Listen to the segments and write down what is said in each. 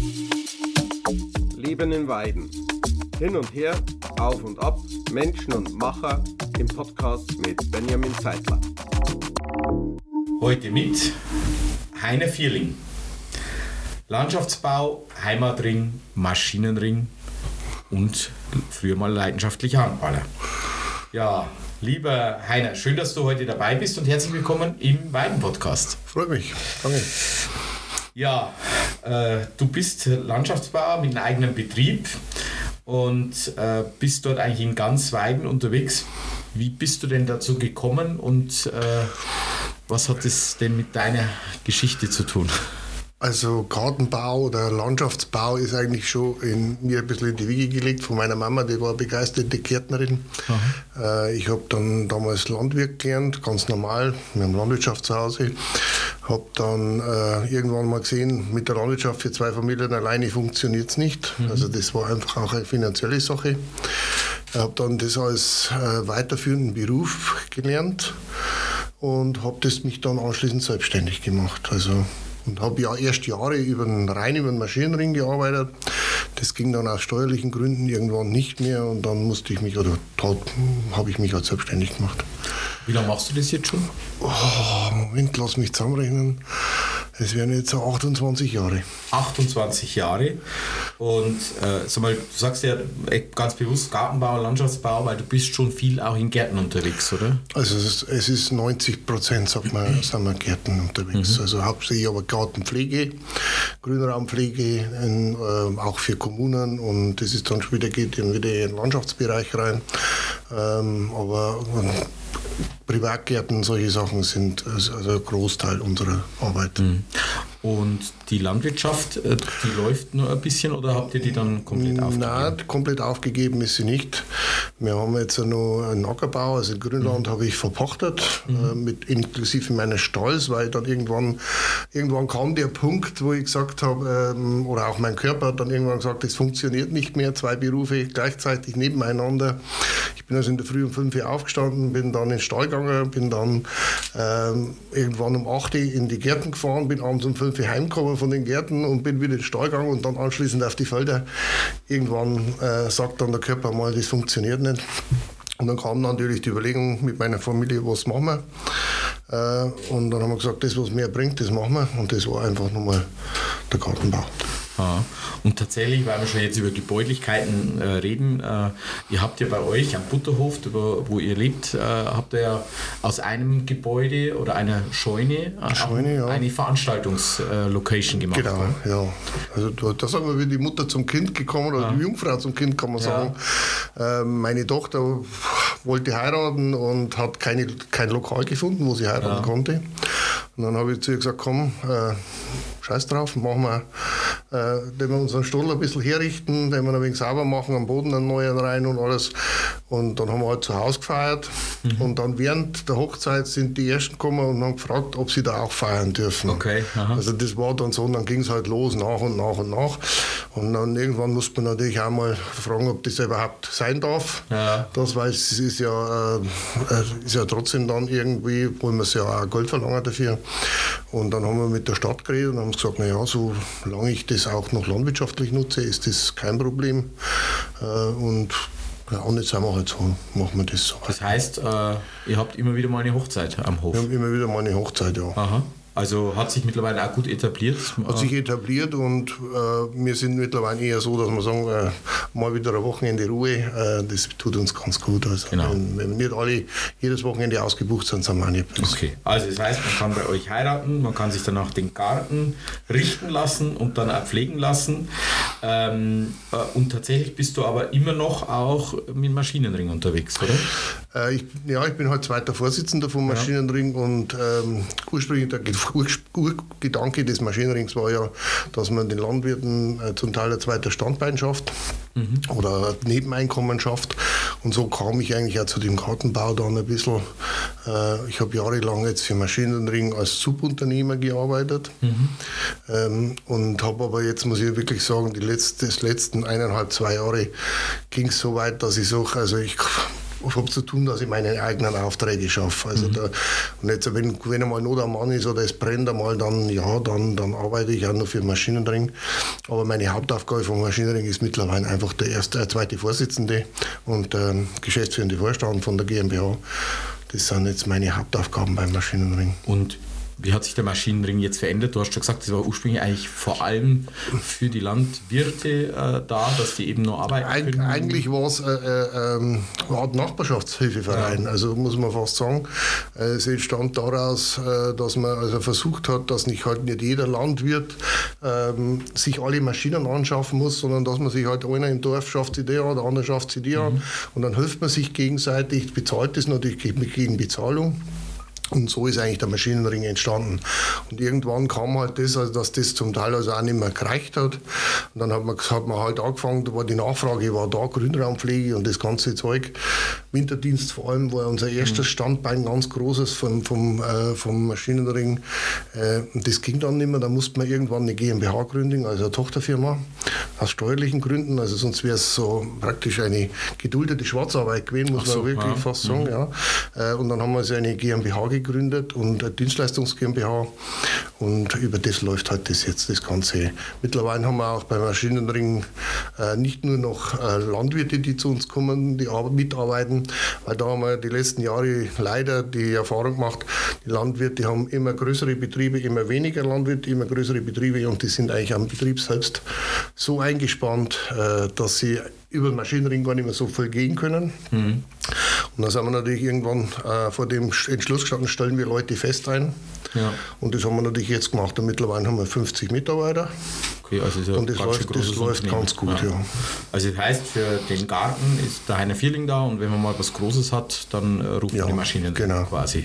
Leben in Weiden. Hin und her, auf und ab, Menschen und Macher im Podcast mit Benjamin Zeitler. Heute mit Heiner Vierling. Landschaftsbau, Heimatring, Maschinenring und früher mal leidenschaftlicher Handballer. Ja, lieber Heiner, schön, dass du heute dabei bist und herzlich willkommen im Weiden-Podcast. Freut mich, danke. Ja, du bist Landschaftsbauer mit einem eigenen Betrieb und bist dort eigentlich in ganz Weiden unterwegs. Wie bist du denn dazu gekommen und was hat es denn mit deiner Geschichte zu tun? Also Gartenbau oder Landschaftsbau ist eigentlich schon mir ein bisschen in die Wiege gelegt von meiner Mama, die war begeisterte Gärtnerin. Ich habe dann damals Landwirt gelernt, ganz normal, wir haben Landwirtschaft zu Hause. Habe dann irgendwann mal gesehen, mit der Landwirtschaft für zwei Familien alleine funktioniert es nicht. Also das war einfach auch eine finanzielle Sache. Ich habe dann das als weiterführenden Beruf gelernt und habe mich dann anschließend selbstständig gemacht. Und habe ja erst Jahre rein über den Maschinenring gearbeitet. Das ging dann aus steuerlichen Gründen irgendwann nicht mehr und dann habe ich mich halt selbstständig gemacht. Wie lange machst du das jetzt schon? Moment, lass mich zusammenrechnen. Es wären jetzt so 28 Jahre. 28 Jahre. Und sag mal, du sagst ja ganz bewusst Gartenbau, Landschaftsbau, weil du bist schon viel auch in Gärten unterwegs, oder? Also es ist 90%, sind wir Gärten unterwegs. Also hauptsächlich aber Gartenpflege, Grünraumpflege, auch für Kommunen und das ist dann später geht dann wieder in den Landschaftsbereich rein. Aber Privatgärten, solche Sachen sind also ein Großteil unserer Arbeit. Und die Landwirtschaft, die läuft nur ein bisschen oder habt ihr die dann komplett aufgegeben? Nein, komplett aufgegeben ist sie nicht. Wir haben jetzt noch einen Ackerbau, also in Grünland habe ich verpachtet, inklusive meines Stalls, weil dann irgendwann kam der Punkt, wo ich gesagt habe, oder auch mein Körper hat dann irgendwann gesagt, es funktioniert nicht mehr, zwei Berufe gleichzeitig nebeneinander. Ich bin also in der Früh um 5 Uhr aufgestanden, bin dann in den Stall gegangen, bin dann irgendwann um 8 Uhr in die Gärten gefahren, bin abends um 5 Uhr heimgekommen von den Gärten und bin wieder in den Stall gegangen und dann anschließend auf die Felder. Irgendwann sagt dann der Körper mal, das funktioniert nicht. Und dann kam natürlich die Überlegung mit meiner Familie, was machen wir? Und dann haben wir gesagt, das, was mehr bringt, das machen wir. Und das war einfach nochmal der Gartenbau. Und tatsächlich, weil wir schon jetzt über Gebäudlichkeiten reden, ihr habt ja bei euch am Butterhof, wo ihr lebt, habt ihr ja aus einem Gebäude oder einer Scheune, eine Veranstaltungslocation gemacht. Genau, ja. Also da sagen wir, wie die Mutter zum Kind gekommen oder die Jungfrau zum Kind, kann man sagen. Meine Tochter wollte heiraten und hat kein Lokal gefunden, wo sie heiraten konnte. Und dann habe ich zu ihr gesagt, komm, scheiß drauf, machen wir, wenn wir unseren Stall ein bisschen herrichten, den wir ein wenig sauber machen, am Boden einen neuen rein und alles. Und dann haben wir halt zu Hause gefeiert. Und dann während der Hochzeit sind die Ersten gekommen und haben gefragt, ob sie da auch feiern dürfen. Okay. Also das war dann so, und dann ging es halt los, nach und nach und nach. Und dann irgendwann musste man natürlich auch mal fragen, ob das überhaupt sein darf. Ja. Das, weil es ist ja trotzdem dann irgendwie, wollen wir es ja auch Geld verlangen dafür. Und dann haben wir mit der Stadt geredet und haben gesagt, naja, solange ich das auch noch landwirtschaftlich nutze, ist das kein Problem. Und jetzt sind wir halt so, machen wir das so. Das heißt, ihr habt immer wieder mal eine Hochzeit am Hof? Wir haben immer wieder mal eine Hochzeit, ja. Aha. Also hat sich mittlerweile auch gut etabliert? Hat sich etabliert und wir sind mittlerweile eher so, dass wir sagen, mal wieder ein Wochenende Ruhe, das tut uns ganz gut. Also genau. Wenn nicht alle jedes Wochenende ausgebucht sind, sind wir auch nicht böse. Okay, also das heißt, man kann bei euch heiraten, man kann sich danach den Garten richten lassen und dann auch pflegen lassen. Und tatsächlich bist du aber immer noch auch mit Maschinenring unterwegs, oder? Ich bin halt zweiter Vorsitzender vom Maschinenring und ursprünglich der Urgedanke des Maschinenrings war ja, dass man den Landwirten zum Teil ein zweites Standbein schafft oder ein Nebeneinkommen schafft. Und so kam ich eigentlich auch zu dem Gartenbau dann ein bisschen. Ich habe jahrelang jetzt für Maschinenring als Subunternehmer gearbeitet und habe aber jetzt, muss ich wirklich sagen, die letzten 1,5, 2 Jahre ging es so weit, dass ich sage, also ich habe zu tun, dass ich meine eigenen Aufträge schaffe. Also und jetzt, wenn einmal Not am Mann ist oder es brennt einmal, dann arbeite ich auch noch für den Maschinenring. Aber meine Hauptaufgabe vom Maschinenring ist mittlerweile einfach der zweite Vorsitzende und geschäftsführende Vorstand von der GmbH. Das sind jetzt meine Hauptaufgaben beim Maschinenring. Und wie hat sich der Maschinenring jetzt verändert? Du hast schon gesagt, das war ursprünglich eigentlich vor allem für die Landwirte da, dass die eben noch arbeiten können. Eigentlich war es eine Art Nachbarschaftshilfeverein, ja. Also muss man fast sagen. Es entstand daraus, dass man also versucht hat, dass nicht jeder Landwirt sich alle Maschinen anschaffen muss, sondern dass man sich halt einer im Dorf schafft sie die an, der andere schafft sie die an und dann hilft man sich gegenseitig, bezahlt das natürlich gegen Bezahlung. Und so ist eigentlich der Maschinenring entstanden. Und irgendwann kam halt das, also dass das zum Teil also auch nicht mehr gereicht hat. Und dann hat man halt angefangen, die Nachfrage war da, Grünraumpflege und das ganze Zeug. Winterdienst vor allem war unser erstes Standbein, ganz großes vom Maschinenring. Und das ging dann nicht mehr, da musste man irgendwann eine GmbH gründen, also eine Tochterfirma, aus steuerlichen Gründen. Also sonst wäre es so praktisch eine geduldete Schwarzarbeit gewesen, muss man wirklich fast sagen. Ja. Und dann haben wir so eine GmbH gegründet und eine Dienstleistungs GmbH und über das läuft halt das Ganze. Mittlerweile haben wir auch beim Maschinenring nicht nur noch Landwirte, die zu uns kommen, die mitarbeiten, weil da haben wir die letzten Jahre leider die Erfahrung gemacht, die Landwirte haben immer größere Betriebe, immer weniger Landwirte, immer größere Betriebe und die sind eigentlich am Betrieb selbst so eingespannt, dass sie über den Maschinenring gar nicht mehr so viel gehen können. Und dann sind wir natürlich irgendwann vor dem Entschluss gestanden, stellen wir Leute fest ein. Ja. Und das haben wir natürlich jetzt gemacht. Und mittlerweile haben wir 50 Mitarbeiter. Okay, also ist ja und das läuft ganz gut. Ja. Also das heißt, für den Garten ist der Heiner Vierling da und wenn man mal was Großes hat, dann ruft man die Maschinen quasi.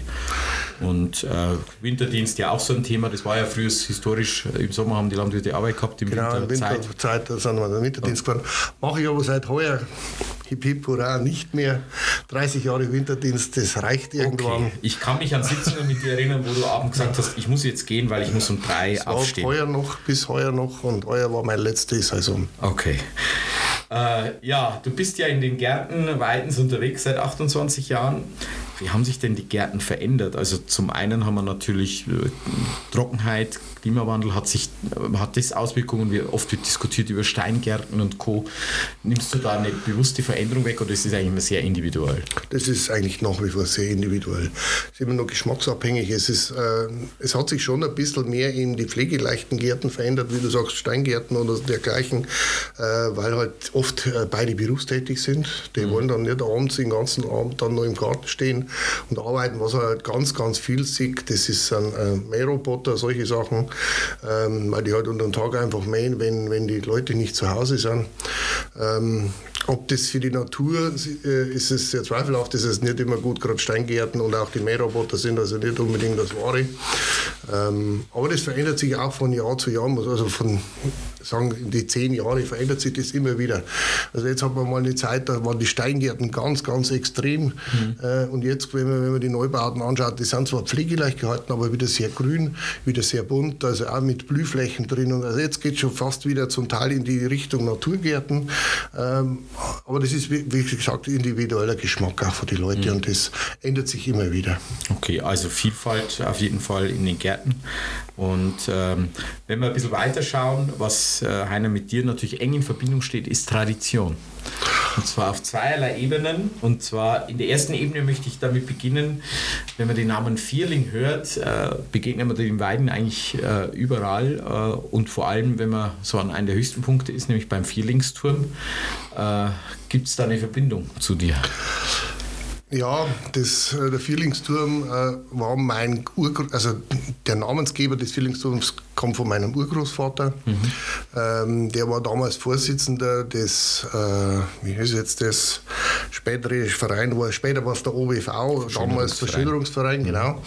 Und Winterdienst ja auch so ein Thema, das war ja früher historisch, im Sommer haben die Landwirte Arbeit gehabt, im Winterzeit da sind wir den Winterdienst gefahren. Mache ich aber seit heuer, hip hip hurra, nicht mehr. 30 Jahre Winterdienst, das reicht irgendwann. Okay. Ich kann mich an Sitzungen mit dir erinnern, wo du abends gesagt hast, ich muss jetzt gehen, weil ich muss um 3 aufstehen. Bis heuer noch und heuer war meine letzte Saison. Okay. Du bist ja in den Gärten Weidens unterwegs seit 28 Jahren. Wie haben sich denn die Gärten verändert? Also zum einen haben wir natürlich Trockenheit, Klimawandel, hat das Auswirkungen, wie oft wird diskutiert über Steingärten und Co. Nimmst du da eine bewusste Veränderung weg oder ist das eigentlich immer sehr individuell? Das ist eigentlich nach wie vor sehr individuell. Es ist immer noch geschmacksabhängig. Es hat sich schon ein bisschen mehr in die pflegeleichten Gärten verändert, wie du sagst, Steingärten oder dergleichen, weil halt oft beide berufstätig sind. Die wollen dann nicht abends den ganzen Abend dann noch im Garten stehen und arbeiten, was halt ganz, ganz viel sieht. Das ist ein Mähroboter, solche Sachen, weil die halt unter dem Tag einfach mähen, wenn die Leute nicht zu Hause sind. Ob das für die Natur ist es sehr zweifelhaft, das ist nicht immer gut, gerade Steingärten und auch die Mähroboter sind also nicht unbedingt das Wahre. Aber das verändert sich auch von Jahr zu Jahr, also in die 10 Jahre verändert sich das immer wieder. Also jetzt hat man mal eine Zeit, da waren die Steingärten ganz, ganz extrem. Und jetzt, wenn man die Neubauten anschaut, die sind zwar pflegeleicht gehalten, aber wieder sehr grün, wieder sehr bunt, also auch mit Blühflächen drin. Und also jetzt geht es schon fast wieder zum Teil in die Richtung Naturgärten. Aber das ist, wie gesagt, individueller Geschmack auch von den Leuten und das ändert sich immer wieder. Okay, also Vielfalt auf jeden Fall in den Gärten. Und wenn wir ein bisschen weiter schauen, was Heiner mit dir natürlich eng in Verbindung steht, ist Tradition. Und zwar auf zweierlei Ebenen. Und zwar in der ersten Ebene möchte ich damit beginnen, wenn man den Namen Vierling hört, begegnet man den Weiden eigentlich überall. Und vor allem, wenn man so an einem der höchsten Punkte ist, nämlich beim Vierlingsturm, gibt es da eine Verbindung zu dir? Ja, der Vierlingsturm war mein also der Namensgeber des Vierlingsturms kommt von meinem Urgroßvater. Der war damals Vorsitzender des, wie heißt jetzt das, spätere Verein, später war es der OBV, damals Verschönerungsverein, genau.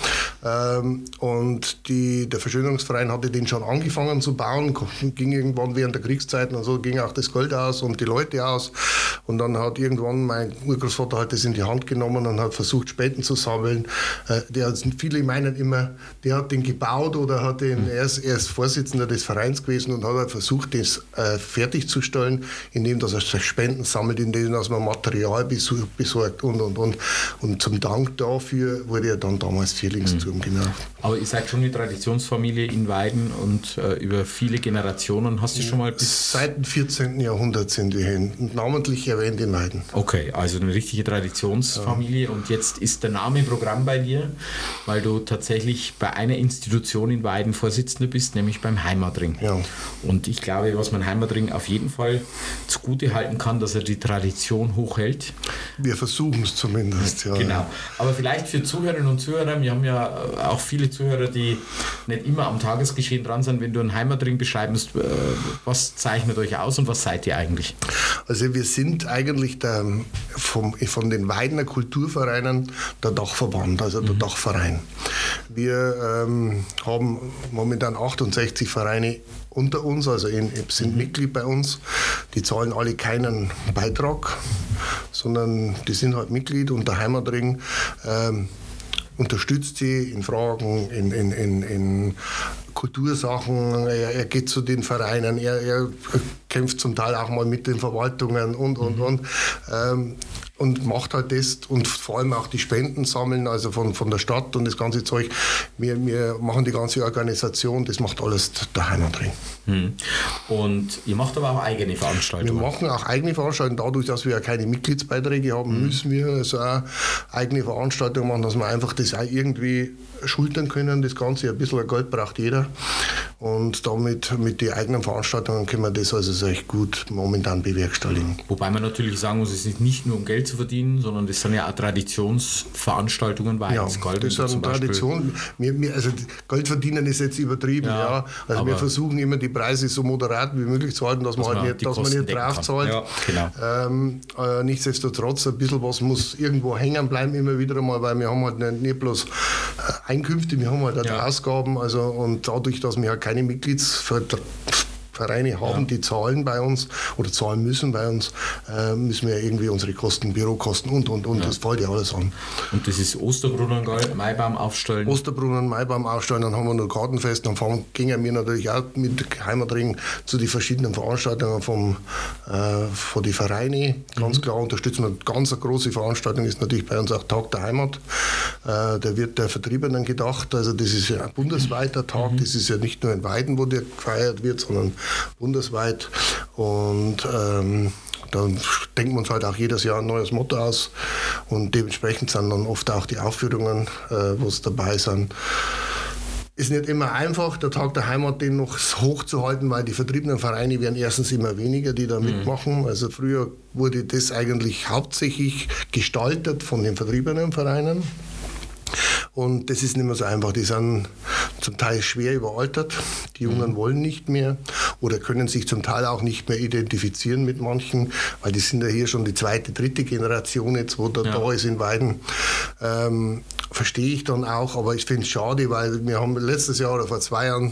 Und der Verschönerungsverein hatte den schon angefangen zu bauen, ging irgendwann während der Kriegszeiten und so, ging auch das Geld aus und die Leute aus. Und dann hat irgendwann mein Urgroßvater halt das in die Hand genommen und hat versucht, Spenden zu sammeln. Viele meinen immer, der hat den gebaut oder hat den, er ist erst Vorsitzender des Vereins gewesen und hat halt versucht, das fertigzustellen, indem dass er Spenden sammelt, indem dass man Material besorgt und. Und zum Dank dafür wurde er dann damals Vierlingsturm genannt. Aber ihr seid schon eine Traditionsfamilie in Weiden und über viele Generationen. Hast du schon mal seit dem 14. Jahrhundert sind wir hin, namentlich erwähnt in Weiden. Okay, also eine richtige Traditionsfamilie. Und jetzt ist der Name Programm bei dir, weil du tatsächlich bei einer Institution in Weiden Vorsitzender bist, nämlich beim Heimatring. Ja. Und ich glaube, was man Heimatring auf jeden Fall zugute halten kann, dass er die Tradition hochhält. Wir versuchen es zumindest, ja. Genau. Aber vielleicht für Zuhörerinnen und Zuhörer, wir haben ja auch viele Zuhörer, die nicht immer am Tagesgeschehen dran sind, wenn du einen Heimatring beschreibst, was zeichnet euch aus und was seid ihr eigentlich? Also wir sind eigentlich von den Weidener Kulturvereinen der Dachverband, also der Dachverein. Wir haben momentan 68 Vereine unter uns, also sind Mitglied bei uns. Die zahlen alle keinen Beitrag, sondern die sind halt Mitglied und der Heimatring unterstützt sie in Fragen, in Kultursachen, er geht zu den Vereinen, er kämpft zum Teil auch mal mit den Verwaltungen und macht halt das und vor allem auch die Spenden sammeln, also von der Stadt und das ganze Zeug. Wir machen die ganze Organisation, das macht alles der Heimatring. Und ihr macht aber auch eigene Veranstaltungen? Wir machen auch eigene Veranstaltungen, dadurch, dass wir ja keine Mitgliedsbeiträge haben, müssen wir also auch eigene Veranstaltungen machen, dass wir einfach das auch irgendwie schultern können, das Ganze. Ein bisschen Geld braucht jeder und damit mit den eigenen Veranstaltungen können wir das also recht gut momentan bewerkstelligen. Wobei man natürlich sagen muss, es ist nicht nur um Geld zu verdienen, sondern das sind ja auch Traditionsveranstaltungen, weil ja, das sind Traditionen. Also Geld verdienen ist jetzt übertrieben, ja. Also wir versuchen immer die Preise so moderat wie möglich zu halten, dass man halt nicht drauf zahlt. Ja, genau. Nichtsdestotrotz, ein bisschen was muss irgendwo hängen bleiben immer wieder einmal, weil wir haben halt nicht bloß Einkünfte, wir haben halt auch Ausgaben, also und dadurch, dass wir halt keine Mitgliedsvereine haben, die zahlen bei uns oder zahlen müssen bei uns, müssen wir irgendwie unsere Kosten, Bürokosten und das fällt ja alles an. Und das ist Osterbrunnen, Maibaum aufstellen? Osterbrunnen, Maibaum aufstellen, dann haben wir noch Gartenfest, dann gingen wir natürlich auch mit Heimatring zu den verschiedenen Veranstaltungen von den Vereinen, ganz klar unterstützen wir. Ganz eine große Veranstaltung ist natürlich bei uns auch Tag der Heimat, der wird der Vertriebenen gedacht, also das ist ja ein bundesweiter Tag, das ist ja nicht nur in Weiden, wo der gefeiert wird, sondern bundesweit und dann denken wir uns halt auch jedes Jahr ein neues Motto aus und dementsprechend sind dann oft auch die Aufführungen, was dabei sind. Ist nicht immer einfach, der Tag der Heimat den noch hochzuhalten, weil die vertriebenen Vereine werden erstens immer weniger, die da mitmachen. Also früher wurde das eigentlich hauptsächlich gestaltet von den vertriebenen Vereinen. Und das ist nicht mehr so einfach. Die sind zum Teil schwer überaltert. Die Jungen wollen nicht mehr oder können sich zum Teil auch nicht mehr identifizieren mit manchen, weil die sind ja hier schon die zweite, dritte Generation jetzt, wo da ist in Weiden. Verstehe ich dann auch, aber ich finde es schade, weil wir haben letztes Jahr oder vor 2 Jahren,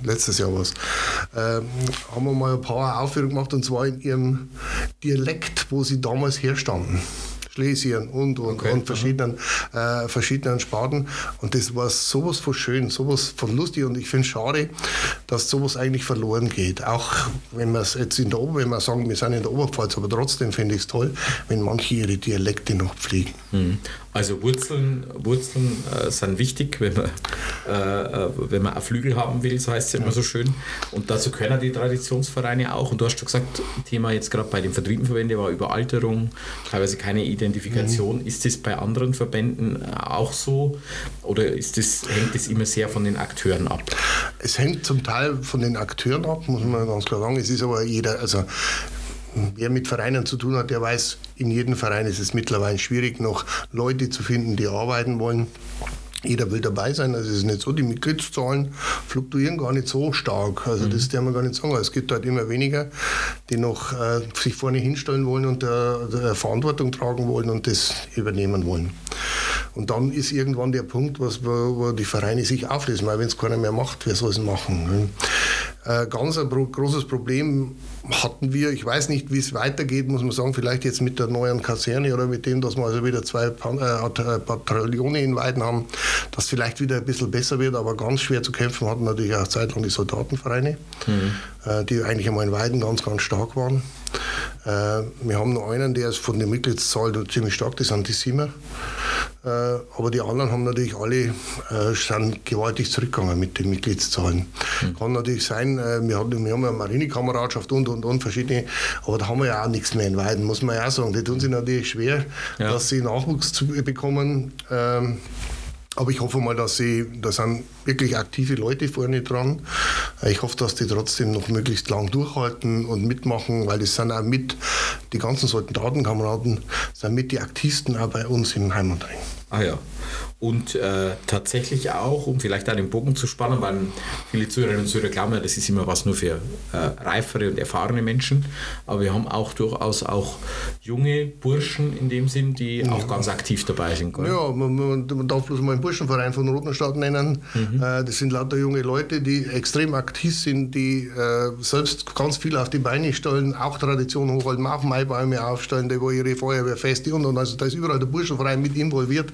haben wir mal ein paar Aufführungen gemacht und zwar in ihrem Dialekt, wo sie damals herstanden. Schlesien und verschiedenen Sparten. Und das war sowas von schön, sowas von lustig. Und ich finde es schade, dass sowas eigentlich verloren geht. Auch wenn wir es jetzt wenn wir sagen, wir sind in der Oberpfalz, aber trotzdem finde ich es toll, wenn manche ihre Dialekte noch pflegen. Also Wurzeln sind wichtig, wenn man einen Flügel haben will, so heißt es ja immer so schön. Und dazu können die Traditionsvereine auch. Und du hast schon gesagt, Thema jetzt gerade bei den Vertriebenverbänden war Überalterung, teilweise keine Identifikation. Ist das bei anderen Verbänden auch so oder hängt das immer sehr von den Akteuren ab? Es hängt zum Teil von den Akteuren ab, muss man ganz klar sagen. Es ist aber wer mit Vereinen zu tun hat, der weiß, in jedem Verein ist es mittlerweile schwierig, noch Leute zu finden, die arbeiten wollen. Jeder will dabei sein, also es ist nicht so, die Mitgliedszahlen fluktuieren gar nicht so stark, also das darf man gar nicht sagen. Es gibt halt immer weniger, die noch sich vorne hinstellen wollen und Verantwortung tragen wollen und das übernehmen wollen. Und dann ist irgendwann der Punkt, wo die Vereine sich auflösen, weil wenn es keiner mehr macht, wer soll es machen? Ganz ein großes Problem hatten wir, ich weiß nicht, wie es weitergeht, muss man sagen, vielleicht jetzt mit der neuen Kaserne oder mit dem, dass wir also wieder 2 Bataillone in Weiden haben, dass vielleicht wieder ein bisschen besser wird, aber ganz schwer zu kämpfen hatten natürlich auch zeitlang die Soldatenvereine, die eigentlich einmal in Weiden ganz, ganz stark waren. Wir haben noch einen, der ist von der Mitgliedszahl ziemlich stark, das sind die Siemer. Aber die anderen haben natürlich alle sind gewaltig zurückgegangen mit den Mitgliedszahlen. Kann natürlich sein, wir haben ja eine Marinekameradschaft und verschiedene, aber da haben wir ja auch nichts mehr in Weiden, muss man ja auch sagen. Die tun sich natürlich schwer, dass sie Nachwuchs bekommen. Aber ich hoffe mal, da sind wirklich aktive Leute vorne dran. Ich hoffe, dass die trotzdem noch möglichst lang durchhalten und mitmachen, weil das sind auch die ganzen Soldatenkameraden, sind mit die aktivsten auch bei uns im Heimatring. Ah ja. Und tatsächlich auch, um vielleicht da den Bogen zu spannen, weil viele Zuhörerinnen und Zuhörer glauben, das ist immer was nur für reifere und erfahrene Menschen, aber wir haben auch durchaus auch junge Burschen in dem Sinn, die auch ganz aktiv dabei sind. Gell? Ja, man darf bloß mal einen Burschenverein von Rotenstadt nennen. Das sind lauter junge Leute, die extrem aktiv sind, die selbst ganz viel auf die Beine stellen, auch Tradition hochhalten, auch Maibäume aufstellen, die wo ihre Feuerwehrfeste und also da ist überall der Burschenverein mit involviert.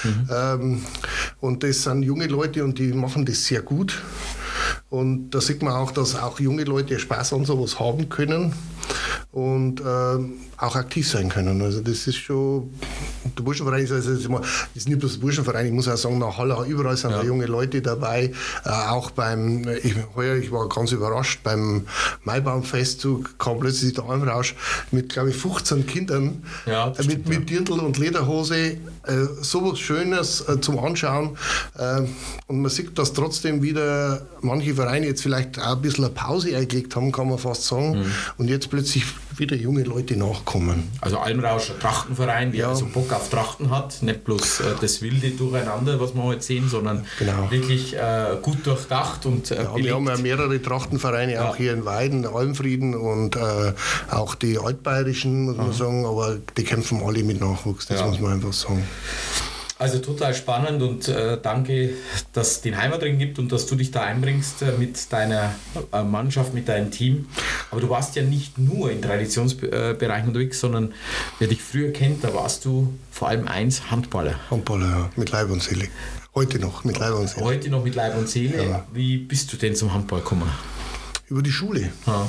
Und das sind junge Leute und die machen das sehr gut. Und da sieht man auch, dass auch junge Leute Spaß an sowas haben können und auch aktiv sein können. Also das ist schon, der Burschenverein ist nicht bloß der Burschenverein, ich muss auch sagen, nach Halle, überall sind da junge Leute dabei. Auch ich war ganz überrascht, beim Maibaumfestzug kam plötzlich der Almrausch mit, glaube ich, 15 Kindern, mit Dirndl und Lederhose, sowas Schönes zum Anschauen. Und man sieht, dass trotzdem wieder manche Vereine jetzt vielleicht auch ein bisschen eine Pause eingelegt haben, kann man fast sagen. Und jetzt plötzlich wieder junge Leute nachkommen. Also Almrauscher Trachtenverein, der also Bock auf Trachten hat, nicht bloß das wilde Durcheinander, was wir heute sehen, sondern wirklich gut durchdacht und wir haben ja mehrere Trachtenvereine, auch hier in Weiden, Almfrieden und auch die altbayerischen, muss man sagen, aber die kämpfen alle mit Nachwuchs, das muss man einfach sagen. Also total spannend und danke, dass es den Heimatring gibt und dass du dich da einbringst mit deiner Mannschaft, mit deinem Team. Aber du warst ja nicht nur in Traditionsbereichen unterwegs, sondern wer dich früher kennt, da warst du vor allem Handballer. Handballer, ja, mit Leib und Seele. Heute noch mit Leib und Seele. Heute noch mit Leib und Seele. Ja. Wie bist du denn zum Handball gekommen? Über die Schule. Ja.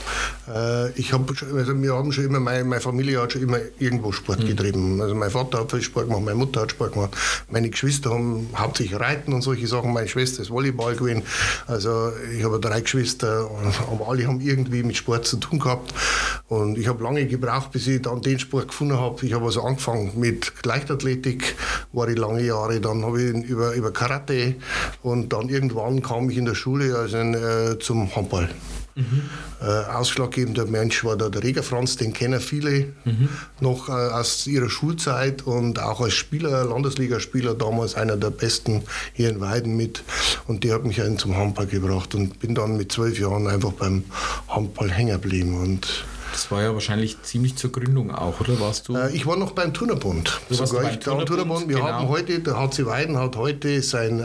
Meine Familie hat schon immer irgendwo Sport getrieben. Also mein Vater hat viel Sport gemacht, meine Mutter hat Sport gemacht. Meine Geschwister haben hauptsächlich Reiten und solche Sachen. Meine Schwester ist Volleyball gewesen. Also ich habe 3 Geschwister, aber alle haben irgendwie mit Sport zu tun gehabt. Und ich habe lange gebraucht, bis ich dann den Sport gefunden habe. Ich habe also angefangen mit Leichtathletik, war ich lange Jahre. Dann habe ich über Karate und dann irgendwann kam ich in der Schule zum Handball. Ausschlaggebender Mensch war da der Reger Franz, den kennen viele noch aus ihrer Schulzeit und auch als Spieler, Landesligaspieler, damals einer der besten hier in Weiden mit. Und der hat mich zum Handball gebracht und bin dann mit 12 Jahren einfach beim Handball hängen geblieben. Und das war ja wahrscheinlich ziemlich zur Gründung auch, oder warst du? Ich war noch beim Turnerbund. Wir haben heute, der HC Weiden hat heute sein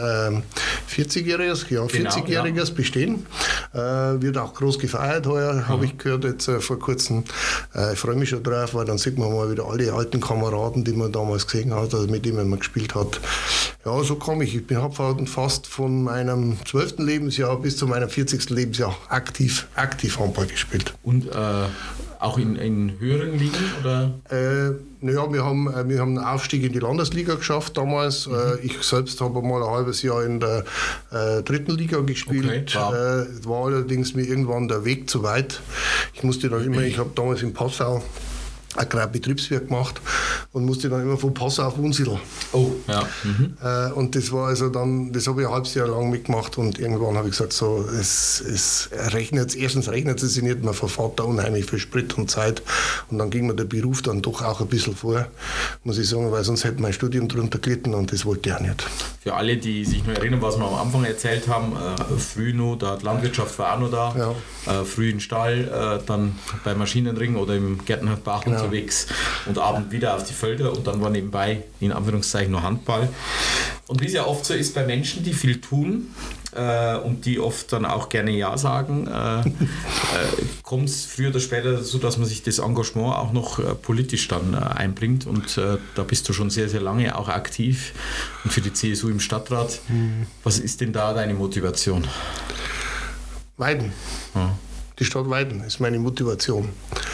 40-jähriges Bestehen. Wird auch groß gefeiert heuer, habe ich gehört jetzt vor kurzem. Ich freue mich schon drauf, weil dann sieht man mal wieder alle alten Kameraden, die man damals gesehen hat, also mit denen man gespielt hat. Ja, so kam ich. Ich habe fast von meinem 12. Lebensjahr bis zu meinem 40. Lebensjahr aktiv Handball gespielt. Und auch in höheren Ligen? Oder? Wir haben einen Aufstieg in die Landesliga geschafft damals. Ich selbst habe mal ein halbes Jahr in der 3. Liga gespielt. Okay, war allerdings mir irgendwann der Weg zu weit. Ich habe damals in Passau Agrarbetriebswirt gemacht und musste dann immer von Passau auf Unsiedl. Oh, ja. Und das war also dann, das habe ich ein halbes Jahr lang mitgemacht und irgendwann habe ich gesagt, so, erstens rechnet es sich nicht, man verfahrt da unheimlich viel Sprit und Zeit und dann ging mir der Beruf dann doch auch ein bisschen vor, muss ich sagen, weil sonst hätte mein Studium drunter gelitten und das wollte ich auch nicht. Für alle, die sich noch erinnern, was wir am Anfang erzählt haben, früh noch, da die Landwirtschaft war auch noch da, früh im Stall, dann bei Maschinenring oder im Gärtnerpark unterwegs und abend wieder auf die Felder und dann war nebenbei in Anführungszeichen nur Handball. Und wie es ja oft so ist bei Menschen, die viel tun, und die oft dann auch gerne Ja sagen, kommt es früher oder später dazu, dass man sich das Engagement auch noch politisch dann einbringt und da bist du schon sehr, sehr lange auch aktiv und für die CSU im Stadtrat. Was ist denn da deine Motivation? Weiden. Ja. Die Stadt Weiden ist meine Motivation.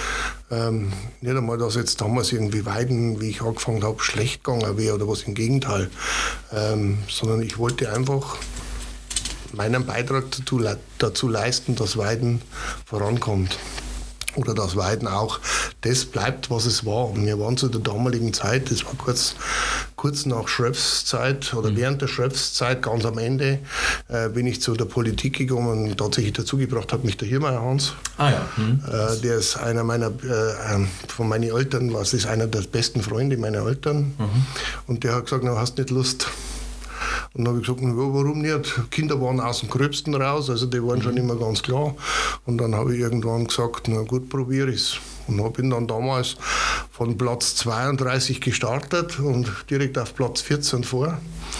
Nicht einmal, dass jetzt damals irgendwie Weiden, wie ich angefangen habe, schlecht gegangen wäre oder was, im Gegenteil. Sondern ich wollte einfach meinen Beitrag dazu leisten, dass Weiden vorankommt. Oder dass Weiden auch das bleibt, was es war. Und wir waren zu der damaligen Zeit, das war kurz nach Schröpfs Zeit oder während der Schröpfs Zeit, ganz am Ende, bin ich zu der Politik gekommen und tatsächlich dazu gebracht hat mich der Hirmeier Hans. Der ist einer meiner, von meinen Eltern, was ist einer der besten Freunde meiner Eltern. Und der hat gesagt, na, hast nicht Lust? Und dann habe ich gesagt, ja, warum nicht? Kinder waren aus dem Gröbsten raus, also die waren schon immer ganz klar. Und dann habe ich irgendwann gesagt, na gut, probiere ich es. Und bin dann damals von Platz 32 gestartet und direkt auf Platz 14 vor.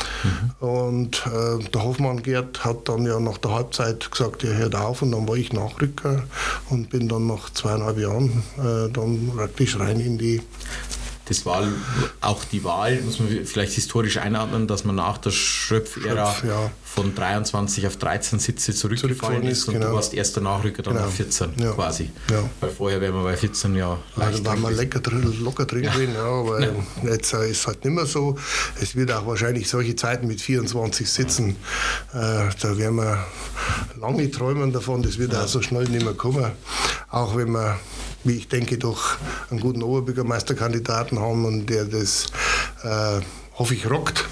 Und der Hoffmann Gerd hat dann ja nach der Halbzeit gesagt, er hört auf, und dann war ich Nachrücker und bin dann nach 2,5 Jahren dann praktisch rein in die... Das war auch die Wahl, muss man vielleicht historisch einordnen, dass man nach der Schröpf-Ära von 23 auf 13 Sitze zurückgefallen ist und du warst erster Nachrücker dann auf 14 quasi. Ja. Weil vorher wären wir bei 14 leicht. Da waren wir locker drin gewesen, aber jetzt ist es halt nicht mehr so. Es wird auch wahrscheinlich solche Zeiten mit 24 Sitzen, da werden wir lange träumen davon, das wird auch so schnell nicht mehr kommen. Auch wenn wir, wie ich denke, doch einen guten Oberbürgermeisterkandidaten haben und der das, hoffe ich, rockt.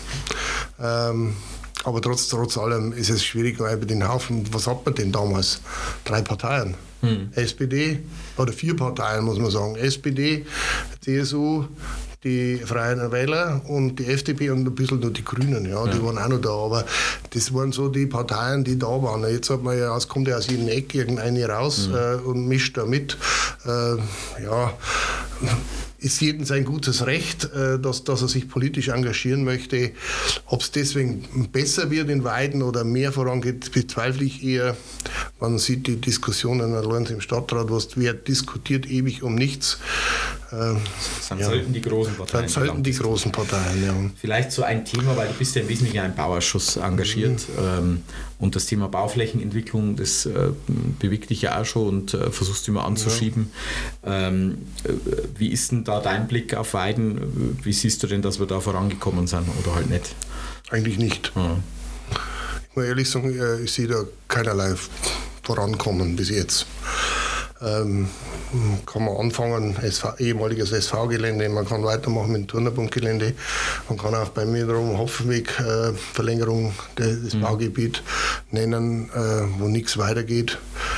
Aber trotz allem ist es schwierig, weil bei den Haufen, was hat man denn damals? 3 Parteien. SPD, oder 4 Parteien, muss man sagen. SPD, CSU, die Freien Wähler und die FDP und ein bisschen nur die Grünen, die waren auch noch da, aber das waren so die Parteien, die da waren. Jetzt hat man ja, es kommt ja aus jedem Eck irgendeine raus und mischt da mit. Ist jedem sein gutes Recht, dass er sich politisch engagieren möchte. Ob es deswegen besser wird in Weiden oder mehr vorangeht, bezweifle ich eher. Man sieht die Diskussionen allein im Stadtrat, wer diskutiert ewig um nichts. Das sind selten die großen Parteien. Das sind selten die großen Parteien, ja. Vielleicht so ein Thema, weil du bist ja im Wesentlichen in einem Bauausschuss engagiert und das Thema Bauflächenentwicklung, das bewegt dich ja auch schon und versuchst du immer anzuschieben. Wie ist denn da dein Blick auf Weiden? Wie siehst du denn, dass wir da vorangekommen sind oder halt nicht? Eigentlich nicht. Ich muss ehrlich sagen, ich sehe da keinerlei Vorankommen bis jetzt. Kann man anfangen, ehemaliges SV-Gelände, man kann weitermachen mit dem Turnerbundgelände, man kann auch bei mir drum Hopfenweg Verlängerung des Baugebiets nennen, wo nichts weitergeht.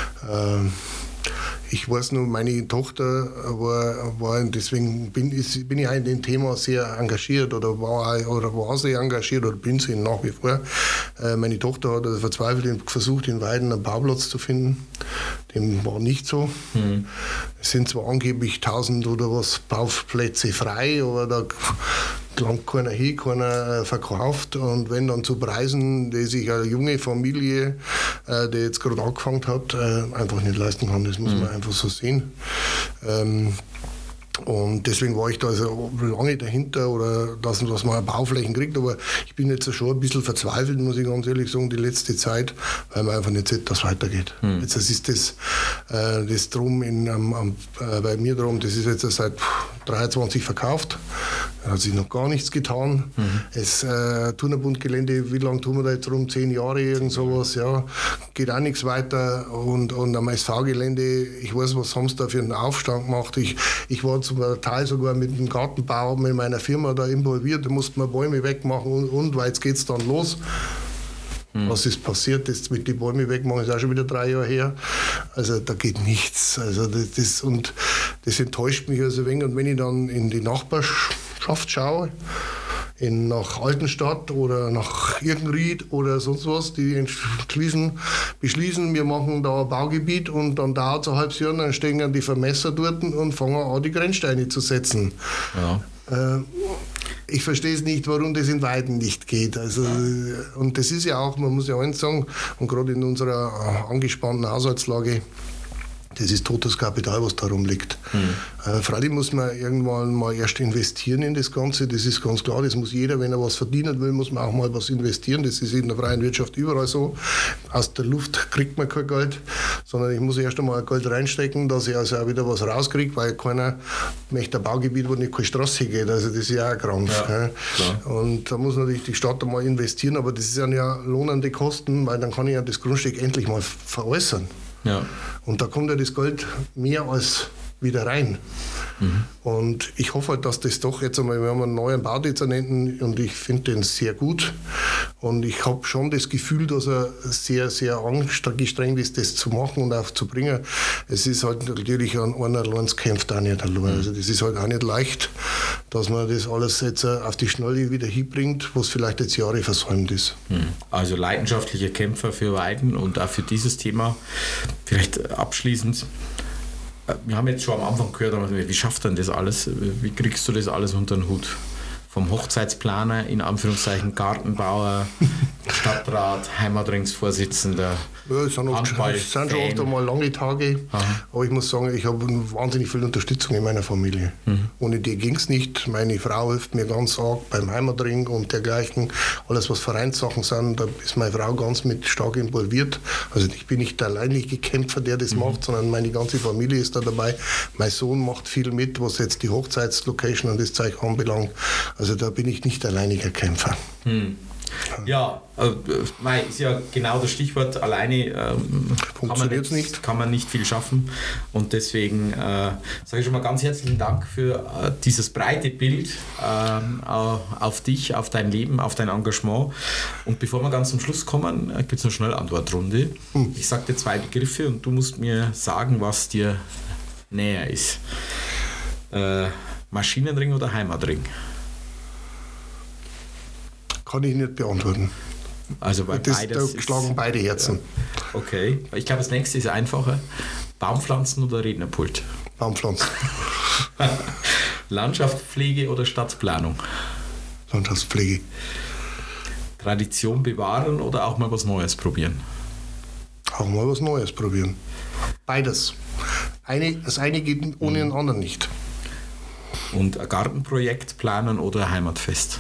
Ich weiß nur, meine Tochter war deswegen bin ich auch in dem Thema sehr engagiert oder war sehr engagiert oder bin sie nach wie vor. Meine Tochter hat verzweifelt versucht, in Weiden einen Bauplatz zu finden. Dem war nicht so. Es sind zwar angeblich 1000 oder was Bauplätze frei, aber da gelangt keiner hin, keiner verkauft. Und wenn dann zu Preisen, die sich eine junge Familie, die jetzt gerade angefangen hat, einfach nicht leisten kann, das muss man einfach so sehen. Und deswegen war ich da also lange dahinter, oder dass man Bauflächen kriegt, aber ich bin jetzt schon ein bisschen verzweifelt, muss ich ganz ehrlich sagen, die letzte Zeit, weil man einfach nicht sieht, dass es weitergeht. Jetzt ist das drum bei mir drum, das ist jetzt seit 23 verkauft, da hat sich noch gar nichts getan. Das Turnerbundgelände, wie lange tun wir da jetzt rum? 10 Jahre, irgend sowas, geht auch nichts weiter. Und am SV-Gelände, ich weiß, was haben sie da für einen Aufstand gemacht. Ich war zum Teil sogar mit dem Gartenbau mit meiner Firma da involviert, da mussten wir Bäume wegmachen und weil jetzt geht es dann los. Was ist passiert, das mit den Bäumen wegmachen, ist auch schon wieder 3 Jahre her. Also da geht nichts. Also das enttäuscht mich also ein wenig. Und wenn ich dann in die Nachbarschaft schaue, nach Altenstadt oder nach Irkenried oder sonst was, die beschließen, wir machen da ein Baugebiet und dann dauert es ein halbes Jahr, dann stehen dann die Vermesser dort und fangen an, die Grenzsteine zu setzen. Ich verstehe es nicht, warum das in Weiden nicht geht. Also, und das ist ja auch, man muss ja eins sagen, und gerade in unserer angespannten Haushaltslage, das ist totes Kapital, was da rumliegt. Freilich muss man irgendwann mal erst investieren in das Ganze, das ist ganz klar. Das muss jeder, wenn er was verdienen will, muss man auch mal was investieren. Das ist in der freien Wirtschaft überall so. Aus der Luft kriegt man kein Geld, sondern ich muss erst einmal Geld reinstecken, dass ich also auch wieder was rauskriege, weil keiner möchte ein Baugebiet, wo nicht keine Straße geht. Also das ist ja auch ein Krampf. Ja, und da muss natürlich die Stadt einmal investieren, aber das sind ja lohnende Kosten, weil dann kann ich ja das Grundstück endlich mal veräußern. Ja. Und da kommt ja das Geld mehr als wieder rein. Und ich hoffe halt, dass das doch jetzt einmal, wir haben einen neuen Baudezernenten und ich finde den sehr gut. Und ich habe schon das Gefühl, dass er sehr, sehr angestrengt ist, das zu machen und auch zu bringen. Es ist halt natürlich an einer allein, es kämpft auch nicht allein. Also das ist halt auch nicht leicht, dass man das alles jetzt auf die Schnelle wieder hinbringt, was vielleicht jetzt Jahre versäumt ist. Also leidenschaftlicher Kämpfer für Weiden und auch für dieses Thema. Vielleicht abschließend. Wir haben jetzt schon am Anfang gehört, wie schafft denn das alles? Wie kriegst du das alles unter den Hut? Vom Hochzeitsplaner, in Anführungszeichen Gartenbauer, Stadtrat, Heimatringsvorsitzender. Ja, es sind schon oft einmal lange Tage, aber ich muss sagen, ich habe wahnsinnig viel Unterstützung in meiner Familie. Ohne die ging es nicht. Meine Frau hilft mir ganz arg beim Heimatring und dergleichen. Alles, was Vereinssachen sind, da ist meine Frau ganz mit stark involviert. Also ich bin nicht der alleinige Kämpfer, der das macht, sondern meine ganze Familie ist da dabei. Mein Sohn macht viel mit, was jetzt die Hochzeitslocation und das Zeug anbelangt. Also da bin ich nicht alleiniger Kämpfer. Ja, ist ja genau das Stichwort. Alleine kann man nicht viel schaffen. Und deswegen sage ich schon mal ganz herzlichen Dank für dieses breite Bild auf dich, auf dein Leben, auf dein Engagement. Und bevor wir ganz zum Schluss kommen, gibt es eine Schnellantwortrunde. Ich sage dir 2 Begriffe und du musst mir sagen, was dir näher ist. Maschinenring oder Heimatring? Kann ich nicht beantworten. Also bei da schlagen beide Herzen. Okay. Ich glaube, das nächste ist einfacher. Baumpflanzen oder Rednerpult? Baumpflanzen. Landschaftspflege oder Stadtplanung? Landschaftspflege. Tradition bewahren oder auch mal was Neues probieren? Auch mal was Neues probieren. Beides. Das eine geht ohne den anderen nicht. Und ein Gartenprojekt planen oder Heimatfest?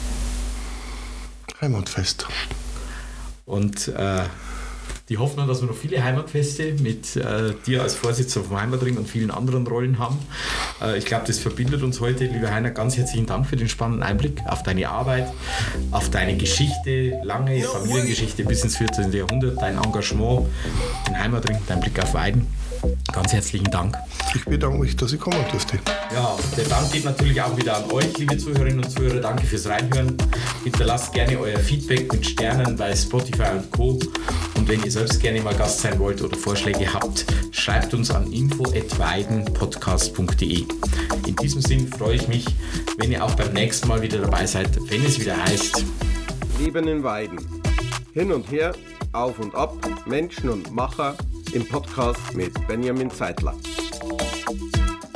Heimatfest. Und die Hoffnung, dass wir noch viele Heimatfeste mit dir als Vorsitzender vom Heimatring und vielen anderen Rollen haben. Ich glaube, das verbindet uns heute. Lieber Heiner, ganz herzlichen Dank für den spannenden Einblick auf deine Arbeit, auf deine Geschichte, lange Familiengeschichte bis ins 14. Jahrhundert, dein Engagement, den Heimatring, dein Blick auf Weiden. Ganz herzlichen Dank. Ich bedanke mich, dass ich kommen durfte. Ja, der Dank geht natürlich auch wieder an euch, liebe Zuhörerinnen und Zuhörer. Danke fürs Reinhören. Hinterlasst gerne euer Feedback mit Sternen bei Spotify und Co. Und wenn ihr selbst gerne mal Gast sein wollt oder Vorschläge habt, schreibt uns an info@weidenpodcast.de. In diesem Sinn freue ich mich, wenn ihr auch beim nächsten Mal wieder dabei seid, wenn es wieder heißt Leben in Weiden. Hin und her, auf und ab, Menschen und Macher im Podcast mit Benjamin Zeitler.